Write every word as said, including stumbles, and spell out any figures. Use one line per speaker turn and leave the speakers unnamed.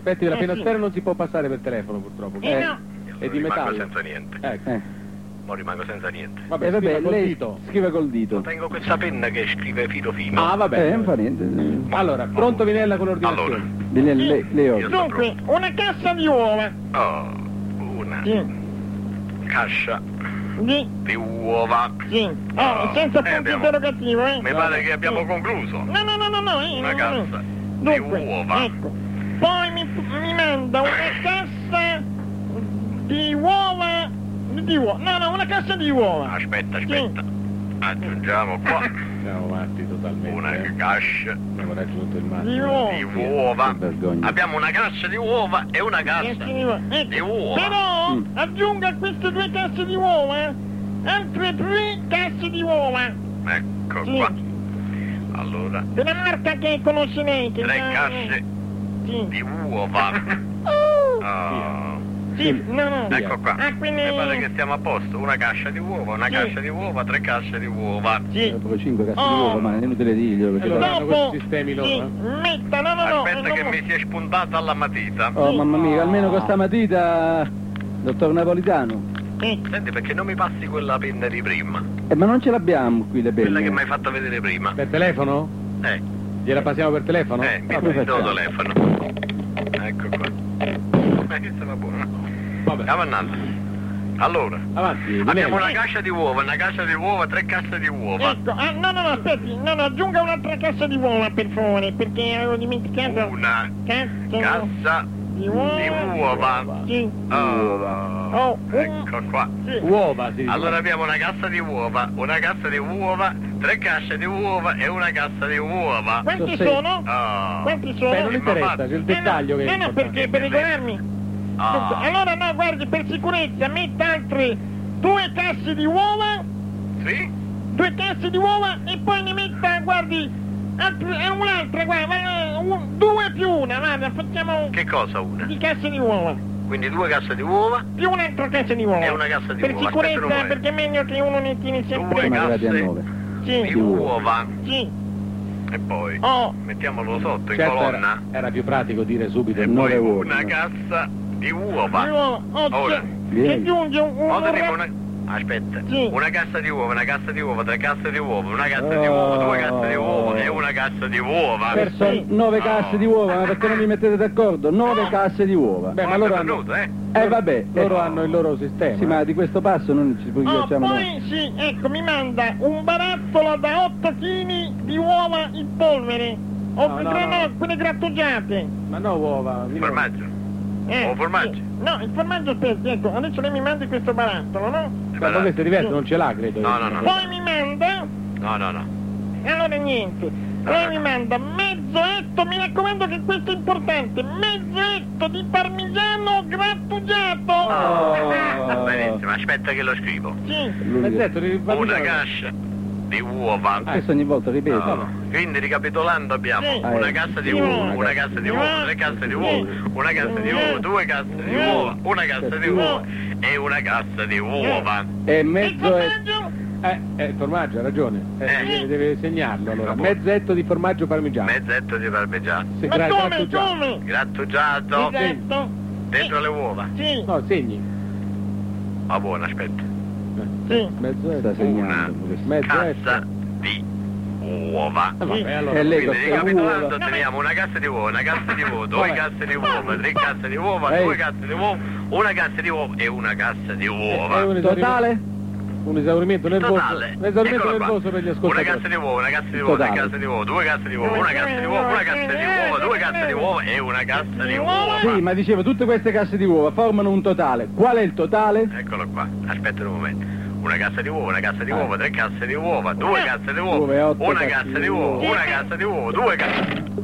Aspetti, la
Eh,
Finosterra
sì.
non si può passare per telefono purtroppo.
Eh, no.
È di
rimango
metallo.
senza niente.
Ecco.
Eh.
Mo rimango senza niente.
Vabbè,
Eh, vabbè,
scriva col
lei
dito.
scrive col dito.
Non tengo questa penna che scrive filo fino.
Ah, vabbè.
Eh, non fa niente.
Allora, pronto Vinella con l'ordinazione?
Allora.
Le, le, le ho.
Io-
Dunque, una cassa di uova.
Oh, una
Sì.
cascia
Di...
di uova.
Sì. Oh, senza
Eh,
punto
abbiamo-
interrogativo, eh.
Mi pare che abbiamo concluso.
No, no, no, no, no. eh,
Una
no,
cassa
no.
di
Dunque,
uova.
ecco. Poi mi, mi manda una cassa di uova. Di uova. No, no, una cassa di uova.
Aspetta, aspetta. Aggiungiamo qua
Siamo matti totalmente.
una
eh.
cascia
Abbiamo raggiunto il
Di
massimo.
uova.
di uova.
Che vergogna.
Abbiamo una cassa di uova e una
Cassa
cassa
di uova. Ecco.
di uova.
Però
Mm.
aggiunga a queste due casse di uova altre tre casse di uova.
Ecco
Sì.
qua. Allora,
Della marca che conosce lei. Che
tre
già-
casse
Sì.
di uova.
Oh,
Oh.
sì, no, no.
Ecco qua.
Ah, quindi...
Mi pare che stiamo a posto. Una cascia di uova, una
Sì.
cascia di uova, tre casse di uova.
Sì.
Proprio cinque casse
Oh.
di uova, ma è inutile dirglielo perché
Allora,
da-
hanno
Dopo,
questi sistemi loro,
sì,
eh?
metta, no, no, no.
Aspetta
eh,
che
no.
mi si è spuntata alla matita.
Oh mamma mia, almeno con sta matita, dottor Napolitano.
Eh,
Senti, perché non mi passi quella penna di prima?
Eh, ma non ce l'abbiamo qui le
Quella che
penne.
mi hai fatto vedere prima.
Per telefono?
Eh,
Gliela passiamo per telefono?
eh, mi
come
prendi il tuo
facciamo?
telefono. Ecco qua. Ma questa va buona.
Vabbè.
Andiamo andando. Allora,
Avanti,
abbiamo
Vinella.
una cascia di uova, una cascia di uova, tre casse di uova.
ecco, ah, no, no, no, aspetti, no, no, aggiunga un'altra cassa di uova, per favore, perché avevo dimenticato.
Una
Cassa
cassa
di uova.
di uova.
Sì.
Oh,
Oh,
ecco qua.
Sì.
Uova, sì.
Allora abbiamo una cassa di uova, una cassa di uova, tre casse di uova e una cassa di uova.
Quanti
Sì.
sono?
Oh.
Quanti sono?
Beh, non
ma
interessa,
va-
c'è il
Eh,
dettaglio
no,
che è
no, no,
importante.
perché per ricordarmi.
Ah.
Dunque, allora no, guardi, per sicurezza metta altre due casse di uova,
Sì?
due casse di uova e poi ne metta, guardi, altre, eh, un'altra, guarda, un- due più una, guarda, facciamo
Che cosa una?
di casse di uova,
Quindi due casse di uova,
più un'altra cassa di uova.
E una cassa di
per
uova, aspetta un
sicurezza,
momento.
perché è meglio che uno ne tiene
Due
sempre.
Siamo arrivati a
casse.
nove.
di
Sì,
uova
sì.
e poi
Oh,
mettiamolo sotto in
Certo,
colonna
era, era più pratico dire subito.
e
il
nove
poi
uova.
una cassa di
di
uova.
uova. Oh,
Ora.
c'è-
Vieni.
che aggiunge un, un,
Ora
un
dico
ra-
una... Aspetta,
Sì.
una cassa di uova, una cassa di uova, tre casse di uova, una cassa di
Oh.
uova, due casse di uova e una cassa di uova.
Perso
Sì.
nove
No.
casse di uova, ma perché non vi mettete d'accordo? Nove casse di uova.
Beh, ma
Quanto
loro
è
hanno,
venuto, eh?
Eh vabbè,
loro
eh,
hanno il loro sistema.
sì, ma di questo passo non ci
Oh,
facciamo noi.
poi sì, ecco, mi manda un barattolo da otto chili di uova in polvere. O
No, no,
tre
no.
no, quelle grattugiate.
Ma no, uova. Vinella.
Formaggio.
Eh,
O formaggio.
sì. No, il formaggio aspetti, ecco, adesso lei mi manda questo barattolo, no?
Ma questo è diverso, non ce l'ha, credo.
No, no, no.
Poi mi manda,
No, no, no.
allora niente, lei mi manda mezzo etto, mi raccomando che questo è importante, mezzo etto di parmigiano grattugiato.
Oh.
Benissimo, aspetta che lo scrivo.
Sì,
Mezzetto di
Una
parmigiano.
cascia di uova.
Questo ogni volta ripeto.
No. Quindi ricapitolando abbiamo
Sì.
una cassa di
Sì.
uova, una cassa di uova, tre casse di uova, una cassa di uova, due casse di uova, una cassa di uova e una cassa di uova.
E
il
mezzo è...
formaggio?
Eh, eh, il formaggio, ha ragione. Eh,
Eh.
deve, deve segnarlo allora.
Vabbè.
Mezzetto di formaggio parmigiano.
Mezzetto di parmigiano.
Sì,
Ma
gra-
come,
grattugiato.
come?
Grattugiato
Esatto.
dentro le uova.
Sì,
No, segni.
Ah, buono, aspetta.
sì.
Mezzetto.
Sta
Una
segnando questo.
Mezzo
cassa
etto.
di uova.
Eh, vabbè, allora.
E lei
Quindi
queste
ricapitolando
uova...
teniamo una cassa di uova, una cassa di uova, due
Vabbè.
casse di uova, tre casse di uova,
Ehi.
due casse di uova, una cassa di uova e una cassa di
È
uova.
un esaurimento,
Totale?
un esaurimento nervoso.
Totale.
Un esaurimento
Eccolo qua.
nervoso per gli
Una
ascoltatori.
cassa di uova, una cassa di uova, tre
Totale.
casse di uova, due casse di uova, una cassa di uova, una cassa di uova, due casse di uova e una cassa di uova.
Sì, ma dicevo, tutte queste casse di uova formano un totale. Qual è il totale?
Eccolo qua, aspetta un momento. Una cassa di uova, una cassa di
Ah.
uova, tre casse di uova, due casse di
Due,
uova,
otto
una
casse
cassa
di
di uova,
uova.
una cassa di uova, due casse...